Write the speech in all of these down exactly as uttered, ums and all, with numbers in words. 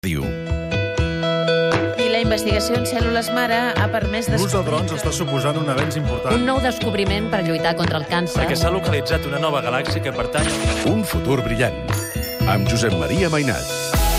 Diu. I la investigació en cèl·lules mare ha permès L'ús de descobrir... drons està suposant un avenç important. Un nou descobriment per lluitar contra el càncer. Perquè s'ha localitzat una nova galàxia que pertany... Un futur brillant. Amb Josep Maria Mainat.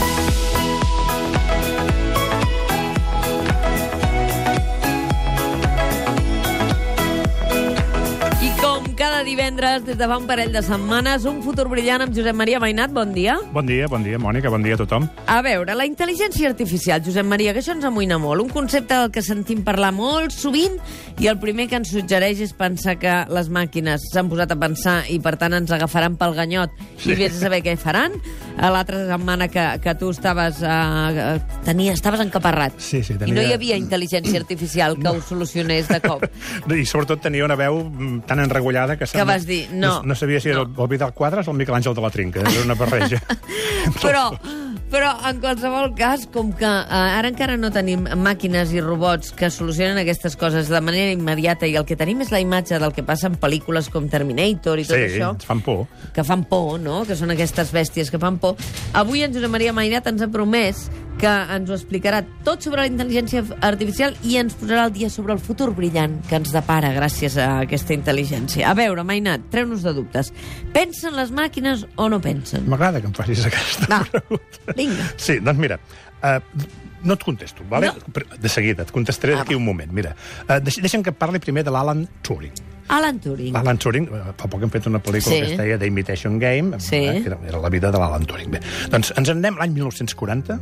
I com cada divendres, des de fa un parell de setmanes, un futur brillant amb Josep Maria Mainat. Bon dia. Bon dia, bon dia, Mònica, bon dia a tothom. A veure, la intel·ligència artificial, Josep Maria, que això ens amoïna molt. Un concepte del que sentim parlar molt sovint i el primer que ens suggereix és pensar que les màquines s'han posat a pensar i, per tant, ens agafaran pel ganyot sí. i vés a saber què faran. L'altra setmana que, que tu estaves, uh, tenia, estaves encaparrat Sí, sí, tenia... i no hi havia intel·ligència artificial que no. ho solucionés de cop. I sobretot tenia una veu tan enregullada que... Que vas dir, no. No, no sabia si era no. el Vidal Quadras o el Miquel Àngel de la Trinca. Era una barreja. però, però, en qualsevol cas, com que eh, ara encara no tenim màquines i robots que solucionen aquestes coses de manera immediata i el que tenim és la imatge del que passa en pel·lícules com Terminator i tot sí, això... ens fan por. Que fan por, no? Que són aquestes bèsties que fan por. Avui en Josep Maria Mainat ens ha promès que ens ho explicarà tot sobre la intel·ligència artificial i ens posarà el dia sobre el futur brillant que ens depara gràcies a aquesta intel·ligència. A veure, Mainat, treu-nos de dubtes. Pensen les màquines o no pensen? M'agrada que em facis aquesta Va, pregunta. vinga. Sí, doncs mira, uh, no et contesto, vale? No. De seguida, et contestaré Ah, d'aquí un moment. Mira, uh, deix deixa'm que parli primer de l'Alan Turing. Alan Turing. L'Alan Turing, uh, fa poc hem fet una pel·lícula Sí. que es deia The Imitation Game, Sí. eh, que era, era la vida de l'Alan Turing. Bé, doncs ens en anem l'any mil nou-cents quaranta,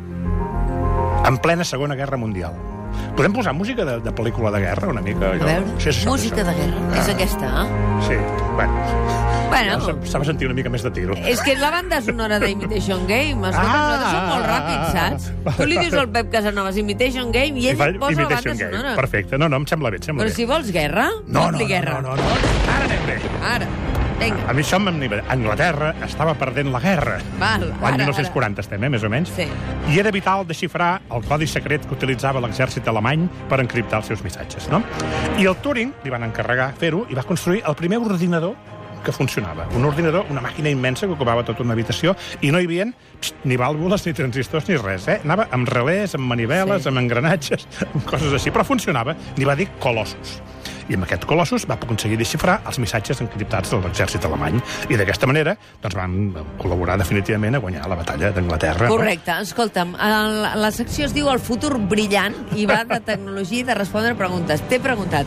en plena Segona Guerra Mundial. Podem posar música de, de pel·lícula de guerra, una mica? A veure, Sí, és això, música això. de guerra. Ah. És aquesta, eh? Sí, bueno. Bueno, No, S'ha de sentir una mica més de tiro. és que és la banda sonora d'Imitation Game. Escolta, Ah, nosaltres som molt ràpids, saps? vale, Tu li dius vale. al Pep Casanovas Imitation Game i ell fa et posa la Imitation banda Game. sonora. Perfecte. No, no, em sembla bé, em sembla Però bé. si vols guerra, No, no, fot-li no, guerra. no, no, no. Ara anem bé. Ara, vinga. A mi això m'anem bé. Anglaterra estava perdent la guerra. Val, L'any ara, mil nou-cents quaranta estem, eh, més o menys. Sí. I era vital desxifrar el codi secret que utilitzava l'exèrcit alemany per encriptar els seus missatges, no? I el Turing li van encarregar fer-ho i va construir el primer ordinador que funcionava. Un ordinador, una màquina immensa que ocupava tota una habitació i no hi havia pst, ni vàlvules, ni transistors, ni res. Eh? Anava amb relés, amb maniveles, Sí. amb engranatges, amb coses així, però funcionava. N'hi va dir Colossus. I amb aquest Colossus va aconseguir desxifrar els missatges encriptats de l'exèrcit alemany. I d'aquesta manera doncs, van col·laborar definitivament a guanyar la batalla d'Anglaterra. Correcte. Escolta'm, la, la secció es diu El futur brillant i va de tecnologia i de respondre preguntes. T'he preguntat,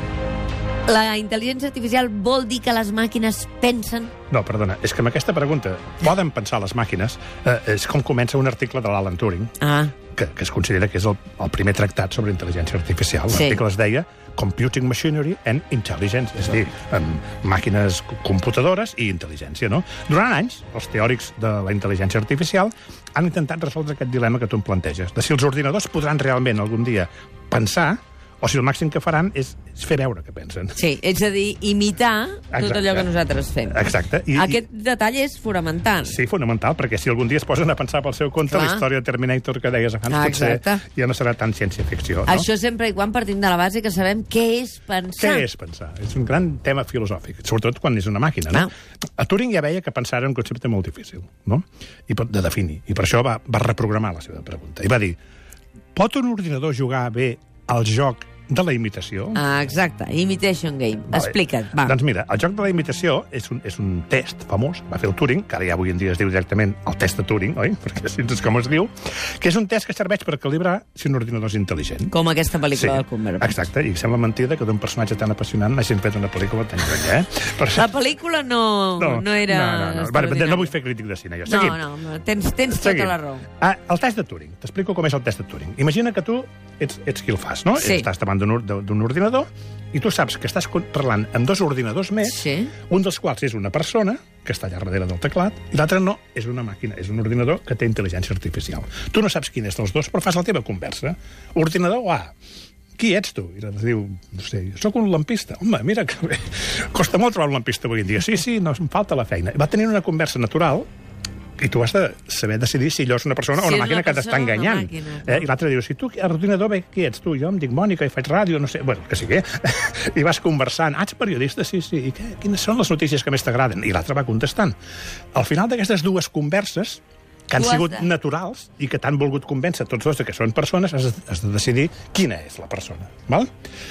la intel·ligència artificial vol dir que les màquines pensen? No, perdona, és que amb aquesta pregunta poden pensar les màquines, eh, és com comença un article de l'Alan Turing, Ah, que, que es considera que és el, el primer tractat sobre intel·ligència artificial. Sí. L'article es deia Computing Machinery and Intelligence, és a dir, amb màquines computadores i intel·ligència, no? Durant anys, els teòrics de la intel·ligència artificial han intentat resoldre aquest dilema que tu em planteges, de si els ordinadors podran realment algun dia pensar o si el màxim que faran és, és fer veure que pensen. sí, és a dir, imitar tot Exacte. allò que nosaltres fem. Exacte. I, Aquest detall és fonamental. Sí, fonamental, perquè si algun dia es posen a pensar pel seu compte, Clar. la història de Terminator que deies abans Ah, potser exacte. ja no serà tan ciència-ficció. No? Això sempre i quan partim de la base que sabem què és pensar. Què és pensar? És un gran tema filosòfic, sobretot quan és una màquina. No? Ah. A Turing ja veia que pensar era un concepte molt difícil, no? I per- de definir. I per això va, va reprogramar la seva pregunta. I va dir, pot un ordinador jugar bé al joc de la imitació? Ah, exacte, Imitation Game. Vale. Explica't, va. Doncs mira, el joc de la imitació és un, és un test famós, va fer el Turing, que ara ja avui en dia es diu directament el test de Turing, oi? Perquè així és com es diu, que és un test que serveix per calibrar si un ordinador és intel·ligent. Com aquesta pel·lícula del Cumberbatch. Exacte, i sembla mentida que d'un personatge tan apassionant n'hagin fet una pel·lícula tan lluny, eh? Per La pel·lícula no, no, no era... No, no, no. Vale, no vull fer crític de cine, jo. No, Seguim. no, no, tens, tens Seguim. tota la raó. Ah, el test de Turing. T'explico com és el test de Turing. Imagina que tu ets, ets qui el fas, no? Sí. Estàs davant d'un or- d'un ordinador i tu saps que estàs con- parlant amb dos ordinadors més, Sí. un dels quals és una persona, que està allà darrere del teclat, i l'altre no, és una màquina, és un ordinador que té intel·ligència artificial. Tu no saps quin és dels dos, però fas la teva conversa. Ordinador A, qui ets tu? I l'altre diu, no sé, soc un lampista. Home, mira que bé. Costa molt trobar un lampista avui en dia. Sí, sí, no, em falta la feina. Va tenir una conversa natural i tu has de saber decidir si allò és una persona Si o una és màquina una que t'està persona o una enganyant. màquina. Eh? I l'altre diu, si tu, a l'ordinador, bé, qui ets tu? Jo em dic Mònica i faig ràdio, no sé... Bueno, que sigui, eh? I vas conversant. Ah, ets periodista? Sí, sí. I què? Quines són les notícies que més t'agraden? I l'altre va contestant. Al final d'aquestes dues converses, que han Tu has sigut de- naturals i que t'han volgut convèncer tots dos de que són persones, has, has de decidir quina és la persona. Val?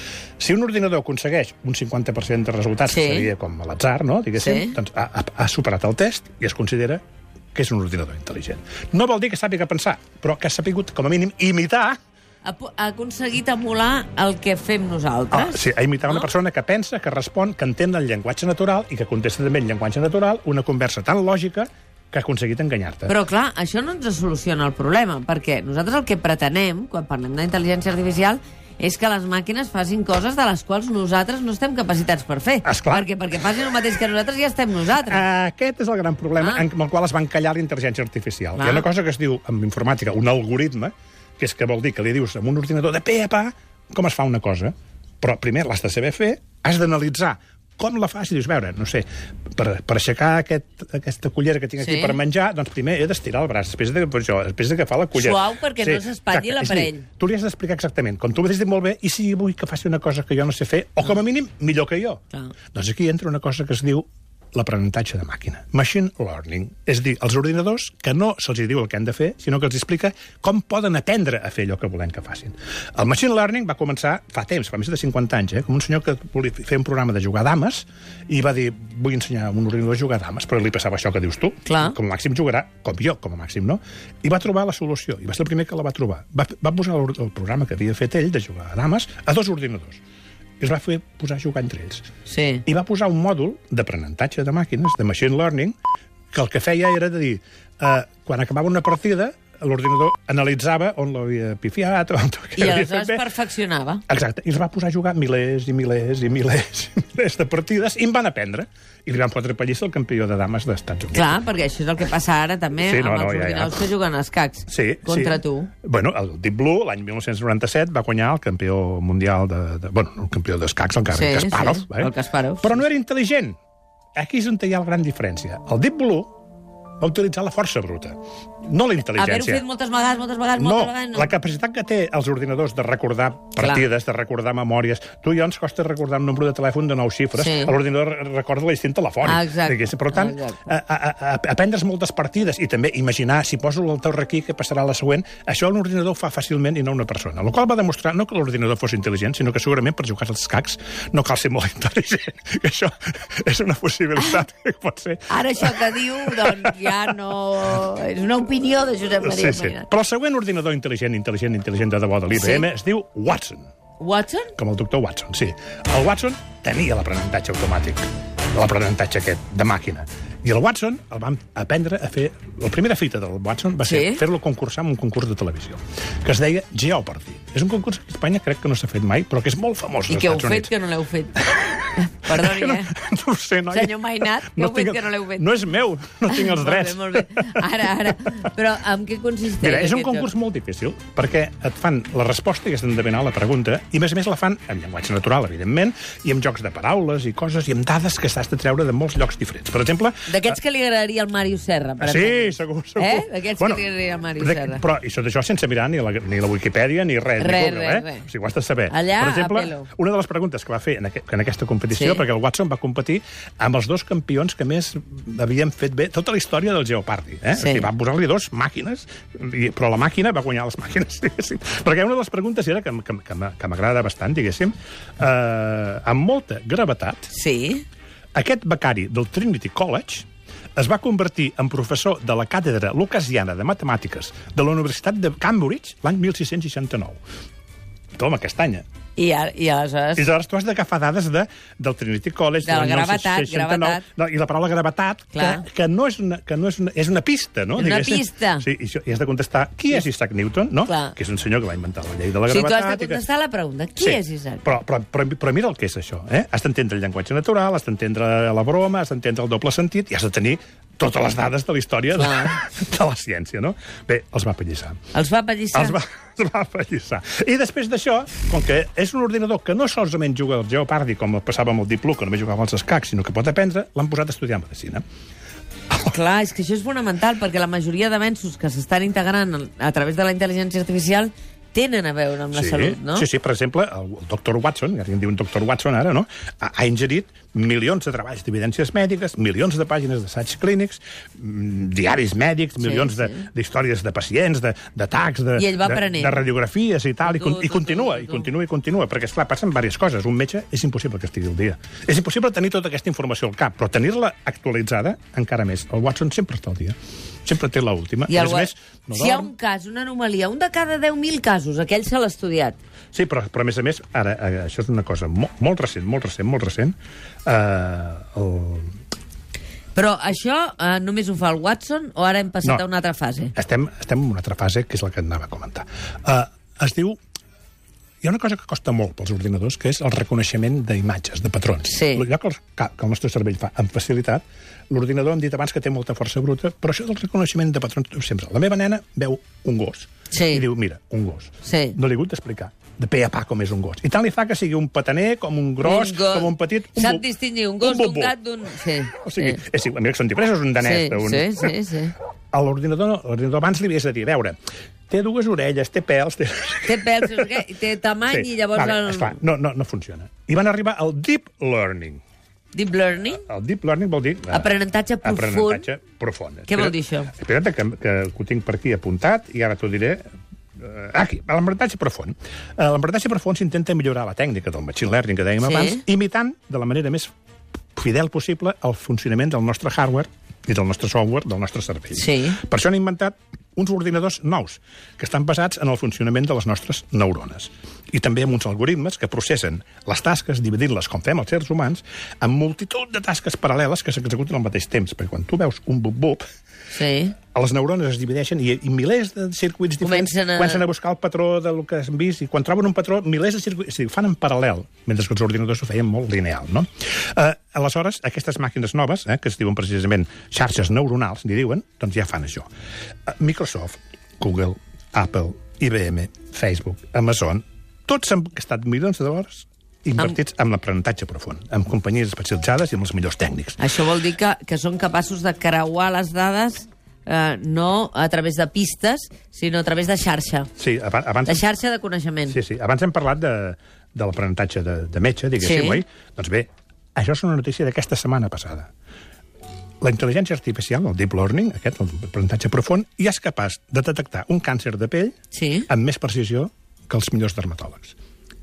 Si un ordinador aconsegueix un cinquanta per cent de resultats, Sí. que seria com a l'atzar, no? Diguéssim, Sí. doncs ha, ha, ha superat el test i es considera que és un ordinador intel·ligent. No vol dir que sàpiga pensar, però que ha sapigut, com a mínim, imitar Ha, po- ha aconseguit emular el que fem Ah, nosaltres. sí, a imitar No? una persona que pensa, que respon, que entén el llenguatge natural i que contesta també en llenguatge natural una conversa tan lògica que ha aconseguit enganyar-te. Però, clar, això no ens soluciona el problema, perquè nosaltres el que pretenem, quan parlem d'intel·ligència artificial, és que les màquines facin coses de les quals nosaltres no estem capacitats per fer. Esclar. Perquè perquè facin el mateix que nosaltres ja estem nosaltres. Aquest és el gran problema Ah. amb el qual es va encallar la intel·ligència artificial. Clar. Hi ha una cosa que es diu, en informàtica, un algoritme, que és que vol dir que li dius amb un ordinador de pe a pa com es fa una cosa, però primer l'has de saber fer, has d'analitzar com la fas i dius, veure, no sé, per, per aixecar aquest, aquesta cullera que tinc aquí Sí. per menjar, doncs primer he d'estirar el braç, després de, pues, jo, després de agafar la cullera. Suau perquè no s'espatlli exacte. l'aparell. És a dir, tu li has d'explicar exactament, com tu m'has dit molt bé, i si vull que faci una cosa que jo no sé fer, o com a mínim millor que jo. Clar. Doncs aquí entra una cosa que es diu l'aprenentatge de màquina. Machine learning. És a dir, els ordinadors que no se'ls diu el que han de fer, sinó que els explica com poden aprendre a fer allò que volem que facin. El machine learning va començar fa temps, fa més de cinquanta anys, eh? Com un senyor que volia fer un programa de jugar a dames i va dir, vull ensenyar a un ordinador a jugar a dames, però li passava això que dius tu. Clar. Com a màxim jugarà, com jo, com a màxim, no? I va trobar la solució, i va ser el primer que la va trobar. Va, va posar el, el programa que havia fet ell de jugar a dames a dos ordinadors. I els va fer posar a jugar entre ells. Sí. I va posar un mòdul d'aprenentatge de màquines, de machine learning, que el que feia era de dir, eh, quan acabava una partida, l'ordinador analitzava on l'havia pifiat, on I aleshores perfeccionava. Exacte, i es va posar a jugar milers i milers i milers i milers de partides i en van aprendre. I li van fotre pallissa el campió de dames d'Estats Units. Clar, perquè això és el que passa ara també Sí, sí, no, amb no, els ja, ja. ordinadors que juguen als cacs Sí, contra sí. tu. Bueno, el Deep Blue, l'any dinou noranta-set, va guanyar el campió mundial de... de bueno, el campió d'escacs, el Garry Sí, Kasparov. sí, eh? el Kasparov, Però sí. no era intel·ligent. Aquí és on hi ha la gran diferència. El Deep Blue va utilitzar la força bruta, no la Haver-ho intel·ligència. fet moltes vegades, moltes vegades, No, moltes vegades, no. la capacitat que té els ordinadors de recordar partides, de recordar memòries. Tu i jo ens costa recordar un nombre de telèfon de nou xifres. Sí. L'ordinador recorda l'instint telefònic. Ah, exacte. diguéssim. Per tant, Exacte. a, a, a, aprendre's moltes partides i també imaginar, si poso la torre aquí, què passarà a la següent, això l'ordinador fa fàcilment i no una persona. El qual va demostrar no que l'ordinador fos intel·ligent, sinó que segurament per jugar als escacs no cal ser molt intel·ligent. Que això és una possibilitat que pot ser. Ara això que diu, doncs ja no... És una opinió de Josep Maria Sí, sí. Mainat. Però el següent ordinador intel·ligent, intel·ligent, intel·ligent de debò de l'I B M Sí? es diu Watson. Watson? Com el doctor Watson, sí. El Watson tenia l'aprenentatge automàtic, l'aprenentatge aquest, de màquina. I el Watson el vam aprendre a fer... La primera fita del Watson va ser Sí? fer-lo concursar en un concurs de televisió, que es deia Jeopardy. És un concurs que a Espanya crec que no s'ha fet mai, però que és molt famós I als que heu Estats fet Units. que no l'heu fet? Perdoni, no, eh? no ho sé, noi. Senyor Mainat, que heu fet que no l'heu fet? No és meu, no tinc els drets. Molt bé, molt bé. Ara, ara. Però en què consisteix? Mira, és un aquest concurs joc? molt difícil, perquè et fan la resposta i has d'endevinar la pregunta, i a més a més la fan en llenguatge natural, evidentment, i amb jocs de paraules i coses, i amb dades que s'has de treure de molts llocs diferents. Per exemple... D'aquests que li agradaria al Màrius Serra, per Sí, exemple. segur, segur. Eh? D'aquests que li agradaria al Màrius de- Serra. Però i això d'això sense mirar ni la, ni la Wikipedia ni res. Res, ni Google, res, eh? res. O sigui, ho has de saber. Allà, per exemple, a pelo. una de les preguntes que va fer en, aqu en aquesta competició, Sí. perquè el Watson va competir amb els dos campions que més havien fet bé tota la història del Jeopardy. Eh? Sí. O sigui, va posar-li dos màquines, i, però la màquina va guanyar les màquines, diguéssim. Perquè una de les preguntes era, que, que, que m'a- que m'agrada bastant, diguéssim, eh, amb molta gravetat, Sí? aquest becari del Trinity College es va convertir en professor de la càtedra lucasiana de matemàtiques de la Universitat de Cambridge l'any mil sis-cents seixanta-nou. Toma, castanya. I, ara, i aleshores... I aleshores tu has d'agafar dades de, del Trinity College... De la l'any gravetat, mil sis-cents seixanta-nou. gravetat. No, I la paraula gravetat, que, Clar. que, no és una, que no és una... És una pista, no? Una Diguéssim. pista. Sí, i, això, i has de contestar qui és Isaac Newton, no? Clar. Que és un senyor que va inventar la llei de la O sigui, tu gravetat. has de i que- contestar la pregunta. Qui Sí, és Isaac? Però, però, però, però mira el que és això. Eh? Has d'entendre el llenguatge natural, has d'entendre la broma, has d'entendre el doble sentit i has de tenir totes les dades de la història de, Clar. de la ciència, no? Bé, els va pallissar. Els va pallissar? Els va, els va pallissar. I després d'això, com que és un ordinador que no solament juga al Jeopardy, com passava amb el Deep Blue, que només jugava als escacs, sinó que pot aprendre, l'han posat a estudiar medicina. Clar, és que això és fonamental, perquè la majoria d'avenços que s'estan integrant a través de la intel·ligència artificial tenen a veure amb la sí, salut, no? Sí, sí, per exemple, el doctor Watson, que en diuen doctor Watson ara, no? ha, ha ingerit milions de treballs d'evidències mèdiques, milions de pàgines d'assaigs clínics, mm, diaris mèdics, milions sí. d'històries de, de pacients, d'atacs, de, I ell va de, aprenent. de radiografies i tal, Tu, i, con, tu, i continua, tu, tu, i continua, i continua, perquè, esclar, passen diverses coses. Un metge és impossible que estigui al dia. És impossible tenir tota aquesta informació al cap, però tenir-la actualitzada encara més. El Watson sempre està al dia. Sempre té l'última. I el, més, no si hi ha un cas, una anomalia, un de cada deu mil casos, aquell se l'ha estudiat. Sí, però, però a més a més, ara, eh, això és una cosa molt, molt recent, molt recent, molt recent. Eh, el... Però això eh, només ho fa el Watson o ara hem passat No. a una altra fase? Estem, estem en una altra fase, que és la que anava a comentar. Uh, es diu... Hi ha una cosa que costa molt pels ordinadors, que és el reconeixement d'imatges, de patrons. Sí. Allò que el, que el nostre cervell fa amb facilitat, l'ordinador hem dit abans que té molta força bruta, però això del reconeixement de patrons sempre. La meva nena veu un gos Sí. i diu, mira, un gos. Sí. No li he hagut d'explicar de pe a pa com és un gos. I tant li fa que sigui un pataner, com un gros, Un gos. com un petit... Un Sap bu- distingir un gos d'un bubó. gat d'un... Sí, O sigui, sí. és, mira que són diversos, un danès. Sí, un... sí, sí, sí. A l'ordinador, l'ordinador abans li havies de dir, a veure, té dues orelles, té pèls... Té, Té pèls, no sé què, i té tamany i llavors... vale, el... esclar, no, no, no funciona. I van arribar al deep learning. Deep learning? El deep learning vol dir... eh, Aprenentatge profund. Aprenentatge profund. Què vol dir això? Espera't, que, que, que ho tinc per aquí apuntat i ara t'ho diré. Uh, aquí, l'aprenentatge profund. Uh, l'aprenentatge profund s'intenta millorar la tècnica del machine learning que dèiem Sí. abans, imitant de la manera més fidel possible el funcionament del nostre hardware i del nostre software, del nostre cervell. Sí. Per això han inventat uns ordinadors nous, que estan basats en el funcionament de les nostres neurones. I també amb uns algoritmes que processen les tasques, dividint-les, com fem els éssers humans, amb multitud de tasques paral·leles que s'executen al mateix temps. Perquè quan tu veus un bub-bub, Sí. les neurones es divideixen i, i milers de circuits diferents Comencen a- comencen a buscar el patró del que han vist, i quan troben un patró, milers de circuits... O sigui, fan en paral·lel, mentre que els ordinadors ho feien molt lineal, no? Eh, aleshores, aquestes màquines noves, eh, que es diuen precisament xarxes neuronals, n'hi diuen, doncs ja fan això. Eh, Microsoft, Google, Apple, I B M, Facebook, Amazon, tots han gastat milions de dòlars invertits amb, amb l'aprenentatge profund, amb companyies especialitzades i amb els millors tècnics. Això vol dir que, que són capaços de creuar les dades eh, no a través de pistes, sinó a través de xarxa. Sí, aba- abans... De xarxa de coneixement. Sí, sí. Abans hem parlat de, de l'aprenentatge de, de metge, diguéssim, Sí. oi? Doncs bé, això és una notícia d'aquesta setmana passada. La intel·ligència artificial, el deep learning, aquest, l'aprenentatge profund, ja és capaç de detectar un càncer de pell Sí. amb més precisió que els millors dermatòlegs.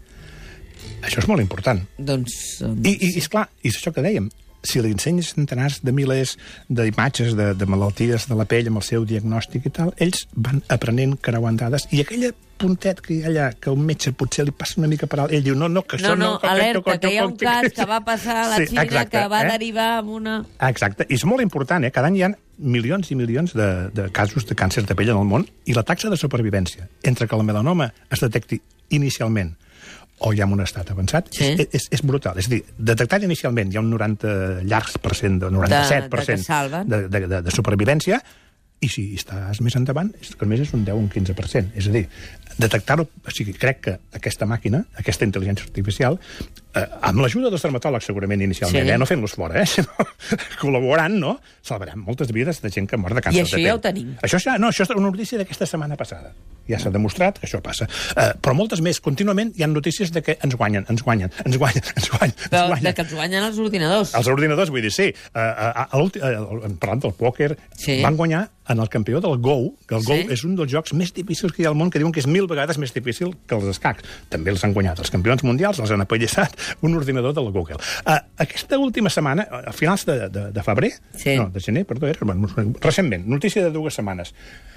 Això és molt important. Doncs... doncs I, i, i esclar, i és això que dèiem, si li ensenyes centenars de milers d'imatges de, de malalties de la pell amb el seu diagnòstic i tal, ells van aprenent creuant dades, i aquella puntet que hi ha allà, que un metge potser li passa una mica per alt, ell diu, no, no, que això No, no, no... que- alerta, que- que hi ha un que- cas que va passar a la Sí, Xina, exacte, que va eh? derivar amb una... Exacte, i és molt important, eh? Cada any hi ha milions i milions de, de casos de càncer de pell en el món, i la taxa de supervivència entre que el melanoma es detecti inicialment o ja en un estat avançat, Sí. és, és, és brutal. És a dir, detectat inicialment hi ha un noranta llargs per cent, de noranta-set per cent de que salven. de, de, de, de supervivència, i si estàs més endavant, és que només és un deu o un quinze per cent. És a dir, detectar-ho... O sigui, crec que aquesta màquina, aquesta intel·ligència artificial, eh, amb l'ajuda dels dermatòlegs, segurament, inicialment, Sí. eh, no fent-los fora, eh, sinó col·laborant, no? Salvaran moltes vides de gent que mor de càncer I això de pell. ja ho tenim. Això ja, no, això és una notícia d'aquesta setmana passada. Ja s'ha demostrat que això passa. Uh, però moltes més. Contínuament hi ha notícies de que ens guanyen, ens guanyen, ens guanyen, ens guanyen, ens Però guanyen. de que els guanyen els ordinadors. Els ordinadors, vull dir, sí. Uh, uh, uh, parlant del pòquer, Sí. van guanyar en el campió del Go, que el Go Sí. és un dels jocs més difícils que hi ha al món, que diuen que és mil vegades més difícil que els escacs. També els han guanyat els campions mundials, els han apallissat un ordinador del Google. Uh, aquesta última setmana, a finals de, de, de febrer, Sí. no, de gener, perdó, era, bueno, recentment, notícia de dues setmanes,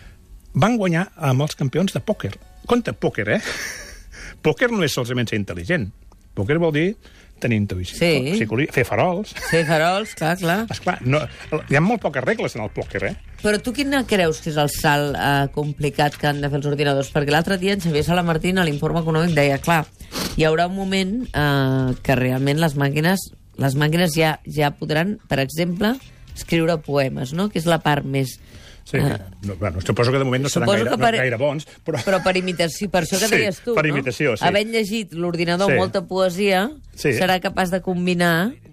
van guanyar amb els campions de pòquer. Compte, pòquer, eh? Pòquer no és solament ser intel·ligent. Pòquer vol dir tenir intuïció, Sí. psicologia, fer farols. Sí, farols, clar, clar. Esclar, no, hi ha molt poques regles en el pòquer, eh? Però tu quina creus que és el salt eh, complicat que han de fer els ordinadors? Perquè l'altre dia en Xavier Salamartín a l'Informe Econòmic deia, clar, hi haurà un moment eh, que realment les màquines les màquines ja, ja podran, per exemple, escriure poemes, no? Que és la part més... Sí, eh, no, bueno, suposo que de moment no seran Suposo gaire, que no per- gaire bons, però... Però per imitació, per això que Sí, deies tu, per no? imitació, sí. Havent llegit l'ordinador Sí. molta poesia, Sí. serà capaç de combinar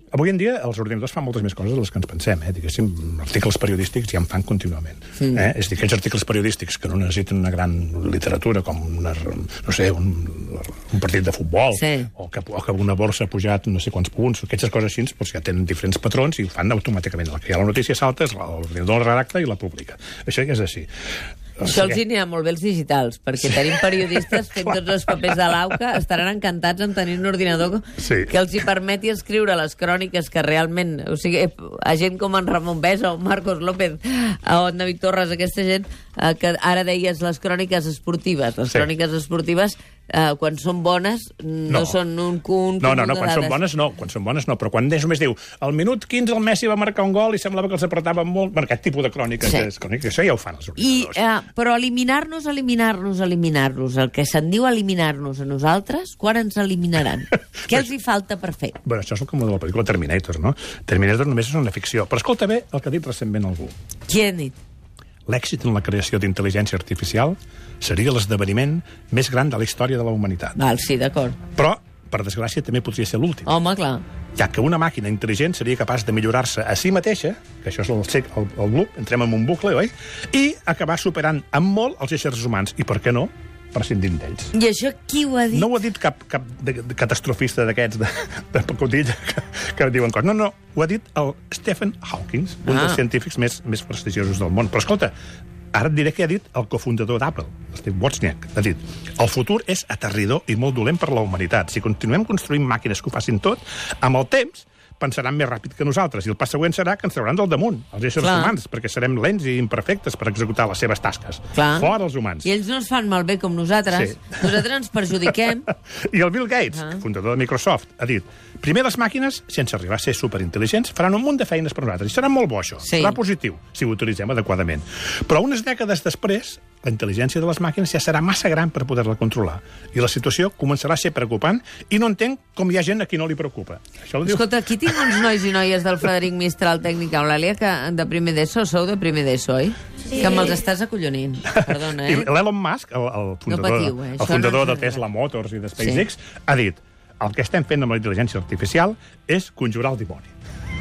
Avui en dia els ordinadors fan moltes més coses de les que ens pensem, eh? Diguéssim, articles periodístics ja en fan contínuament. Mm. Eh? És a dir, aquells articles periodístics que no necessiten una gran literatura, com una, no sé, un, un partit de futbol, sí. o, que, o que una borsa ha pujat no sé quants punts, aquestes coses així, doncs ja tenen diferents patrons i ho fan automàticament. El que hi ha la notícia salta, l'ordinador la redacta i la publica. Això ja és així. Això els anirà molt bé els digitals, perquè tenim periodistes fent tots els papers de l'AUCA, estaran encantats en tenir un ordinador sí. que els hi permeti escriure les cròniques que realment, o sigui, a gent com en Ramon Besa o Marcos López o en David Torres, aquesta gent eh, que ara deies les cròniques esportives. Les sí. cròniques esportives, eh, quan són bones, no, no són un cúmul No, no, no, de quan dades. són bones no, quan són bones no, però quan només diu al minut quinze el Messi va marcar un gol i semblava que els apretava molt, bueno, aquest tipus de cròniques, sí. és, cròniques això ja ho fan els ordinadors. I, eh, però eliminar-nos, eliminar-nos, eliminar-nos, el que se'n diu eliminar-nos a nosaltres, quan ens eliminaran? Què els hi falta per fer? Bueno, això és com de la pel·lícula Terminator, no? Terminator només és una ficció. Però escolta bé el que ha dit recentment algú. Qui ha dit? L'èxit en la creació d'intel·ligència artificial seria l'esdeveniment més gran de la història de la humanitat. Val, sí, d'acord. Però, per desgràcia, també podria ser l'últim. Home, clar. Ja que una màquina intel·ligent seria capaç de millorar-se a si mateixa, que això és el, el, el loop, entrem en un bucle, oi? I acabar superant amb molt els éssers humans. I per què no? Prescindint d'ells. I això qui ho ha dit? No ho ha dit cap, cap de, de catastrofista d'aquests de, de pacotilla que, que diuen coses. No, no, ho ha dit el Stephen Hawking, un ah. dels científics més, més prestigiosos del món. Però escolta, ara et diré què ha dit el cofundador d'Apple, Steve Wozniak. Ha dit, el futur és aterridor i molt dolent per la humanitat. Si continuem construint màquines que ho facin tot, amb el temps pensaran més ràpid que nosaltres, i el pas següent serà que ens trauran del damunt, els éssers Clar. humans, perquè serem lents i imperfectes per executar les seves tasques. Clar. Fora els humans. I ells no es fan malbé com nosaltres. Sí. Nosaltres ens perjudiquem. I el Bill Gates, ah. fundador de Microsoft, ha dit, primer les màquines, sense arribar a ser superintel·ligents, faran un munt de feines per nosaltres, i serà molt bo això, sí. serà positiu, si ho utilitzem adequadament. Però unes dècades després, la intel·ligència de les màquines ja serà massa gran per poder-la controlar. I la situació començarà a ser preocupant i no entenc com hi ha gent a qui no li preocupa. Això ho diu... Escolta, aquí tinc uns nois i noies del Frederic Mistral Tècnic Eulàlia que de primer d'ESO, sou de primer d'ESO, oi? Sí. Que me'ls estàs acollonint. Perdona, eh? I l'Elon Musk, el, el fundador, no patiu, eh? el fundador no de Tesla Motors i de SpaceX, sí. ha dit, el que estem fent amb la intel·ligència artificial és conjurar el dimoni.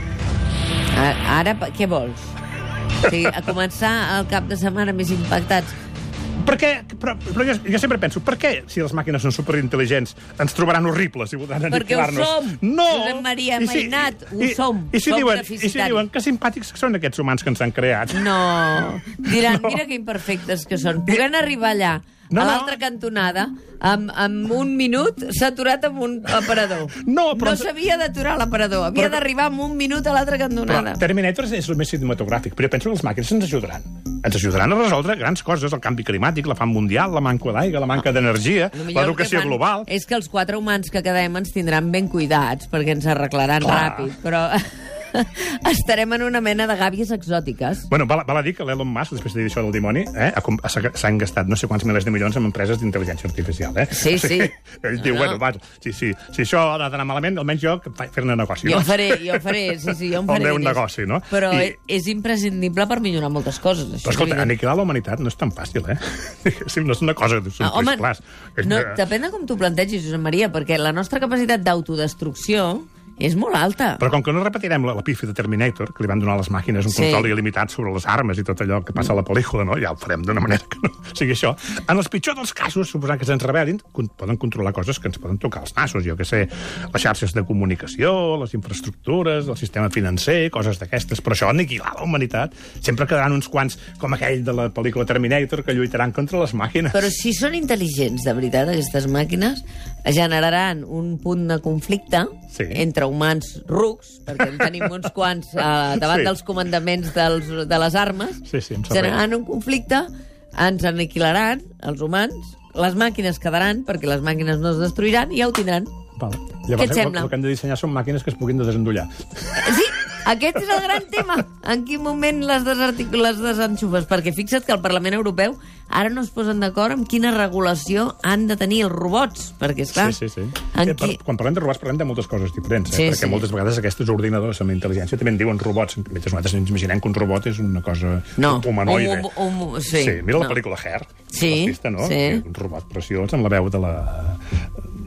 Ara, què vols? O sigui, a començar el cap de setmana més impactats. Per què? Però, però jo, jo sempre penso, per què, si les màquines són superintel·ligents, ens trobaran horribles i voldran aniquilar-nos? Perquè ho som! No! Josep Maria Mainat, ho i, som. I si, som diuen, I si diuen que simpàtics són aquests humans que ens han creat? No. Diran, no. Mira que imperfectes que són. Podent I... arribar allà, no, a l'altra no. cantonada, amb, amb un minut s'ha aturat amb un aparador. No, però... no s'havia d'aturar l'aparador, havia però... d'arribar amb un minut a l'altra cantonada. Però Terminator és el més cinematogràfic, però jo penso que les màquines ens ajudaran. Ens ajudaran a resoldre grans coses, el canvi climàtic, la fam mundial, la manca d'aigua, la manca d'energia, l'educació global. És que els quatre humans que quedem ens tindran ben cuidats, perquè ens arreglaran Clar. ràpid, però... estarem en una mena de gàbies exòtiques. Bueno, val, val a dir que l'Elon Musk, després de dir això del dimoni, eh, s'han gastat no sé quants milers de milions en empreses d'intel·ligència artificial. Eh? Sí, o sigui, sí. Ell no, diu, no. bueno, va, si, si, si això ha d'anar malament, almenys jo fer-ne negoci. Jo no? ho faré, jo ho faré, sí, sí, jo em faré. El meu negoci, no? Però I... és imprescindible per millorar moltes coses. Això però escolta, aniquilar la humanitat no és tan fàcil, eh? No és una cosa que són ah, home, clars. No, depèn de com t'ho plantegis, Josep Maria, perquè la nostra capacitat d'autodestrucció és molt alta. Però com que no repetirem la, la pifi de Terminator, que li van donar a les màquines un sí. control il·limitat sobre les armes i tot allò que passa a la pel·lícula, no? Ja ho farem d'una manera que no sigui això. En els pitjors dels casos, suposant que se'ns rebel·lin, poden controlar coses que ens poden tocar els nassos, jo que sé, les xarxes de comunicació, les infraestructures, el sistema financer, coses d'aquestes. Però això, aniquilar la humanitat, sempre quedaran uns quants, com aquell de la pel·lícula Terminator, que lluitaran contra les màquines. Però si són intel·ligents, de veritat, aquestes màquines, generaran un punt de conflicte sí. entre humans rucs, perquè en tenim uns quants eh, davant sí. dels comandaments dels, de les armes, sí, sí, generaran un conflicte, ens aniquilaran, els humans, les màquines quedaran, perquè les màquines no es destruiran, i ja ho tindran. Val. Llavors, què et sembla? El, el que hem de dissenyar són màquines que es puguin desendollar. Sí, aquest és el gran tema. En quin moment les, les desenxufes? Perquè fixa't que el Parlament Europeu ara no es posen d'acord amb quina regulació han de tenir els robots. Perquè, esclar... Sí, sí, sí. En qui... Quan parlem de robots parlem de moltes coses diferents, eh? Sí, perquè sí. moltes vegades aquests ordinadors amb intel·ligència també en diuen robots. Mentre nosaltres ens imaginem que un robot és una cosa no. humanoide. Um, um, um, sí. sí, mira no. la pel·lícula Hair, sí, l'artista, no? Sí. Un robot preciós amb la veu de la...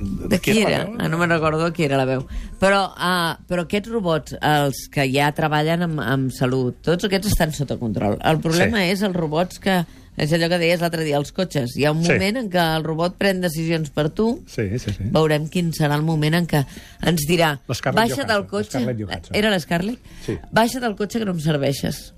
De qui era? Ah, no me'n recordo qui era la veu. Però, uh, però aquests robots, els que ja treballen amb, amb salut, tots aquests estan sota control. El problema Sí. és els robots que... És allò que deies l'altre dia, els cotxes. Hi ha un Sí. moment en què el robot pren decisions per tu. Sí, sí, sí. Veurem quin serà el moment en què ens dirà L'Scarlett baixa del Johansson, cotxe... l'Scarlett Johansson. Era l'Scarlett? Sí. Baixa del cotxe que no em serveixes.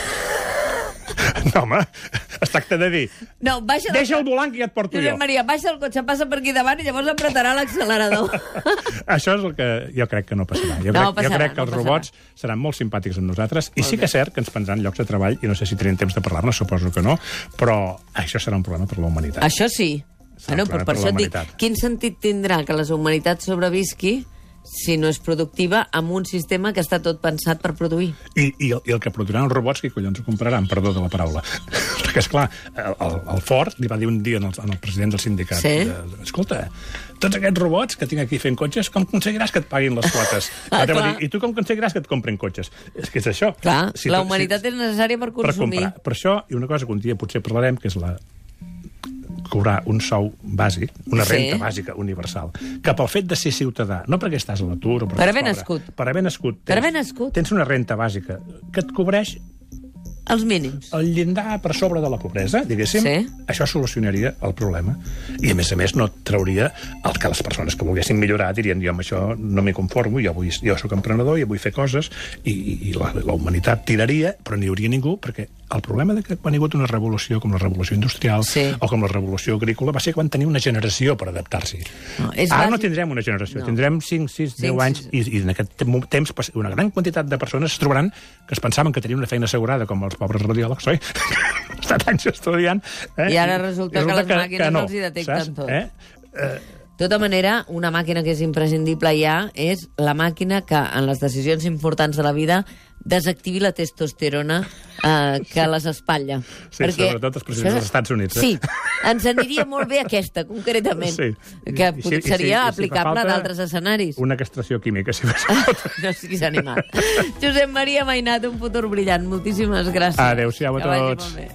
No, home, es tracta de dir... No, baixa del... Deixa el volant que ja et porto Josep jo. Maria, baixa del cotxe, passa per aquí davant i llavors apretarà l'accelerador. Això és el que jo crec que no passarà. Jo, No crec, passarà, jo crec que no els passarà. robots seran molt simpàtics amb nosaltres i sí que és cert que ens prendran llocs de treball i no sé si tenim temps de parlar-ne, suposo que no, però això serà un problema per la humanitat. Això sí. Serà Bueno, un però problema per per això la et dic, humanitat. quin sentit tindrà que la humanitat sobrevisqui si no és productiva amb un sistema que està tot pensat per produir? I, i, el, I el que produiran els robots, qui collons ho compraran? Perdó de la paraula. Perquè, esclar, el, el, el Ford li va dir un dia al, al president del sindicat, Sí. eh, escolta, tots aquests robots que tinc aquí fent cotxes, com aconseguiràs que et paguin les quotes? Ah, Ara va clar. dir, I tu com aconseguiràs que et compren cotxes? És que és això. Clar, Si la tu- humanitat si, és necessària per per consumir. comprar. Per això, i una cosa que un dia potser parlarem, que és la cobrar un sou bàsic, una Sí. renta bàsica universal, que pel fet de ser ciutadà, no perquè estàs a l'atur o perquè Per ets haver pobre, nascut. per haver nascut, Per tens- haver nascut. tens una renta bàsica que et cobreix Els mínims. el llindar per sobre de la pobresa, diguéssim, Sí. això solucionaria el problema. I, a més a més, no et trauria el que les persones que volguessin millorar dirien jo amb això no m'hi conformo, jo, vull, jo sóc emprenedor, jo vull fer coses, i, i, i la, la humanitat tiraria, però n'hi hauria ningú, perquè el problema de que quan hi ha hagut una revolució com la revolució industrial Sí. o com la revolució agrícola va ser quan tenia una generació per adaptar-s'hi. No, és Ara no bàsic- tindrem una generació, No. tindrem cinc, sis, deu cinc, anys, sis. i, i en aquest tem- temps pas- una gran quantitat de persones es trobaran que es pensaven que tenien una feina assegurada, com els pobres radiòlegs, oi? Estat anys estudiant. Eh? I ara resulta que les màquines els hi detecten saps? tot. Eh? Eh, De tota manera, una màquina que és imprescindible ja és la màquina que en les decisions importants de la vida desactivi la testosterona eh, que les espatlla. Sí, sobretot els presidents dels Estats Units, eh? Sí, ens aniria molt bé aquesta, concretament, Sí. que I si- potser i si- seria i si fa aplicable falta a d'altres escenaris. una castració química, si fos falta. No siguis animat. Josep Maria Mainat, un futur brillant. Moltíssimes gràcies. Adéu-siau a Que vagi tots. molt bé.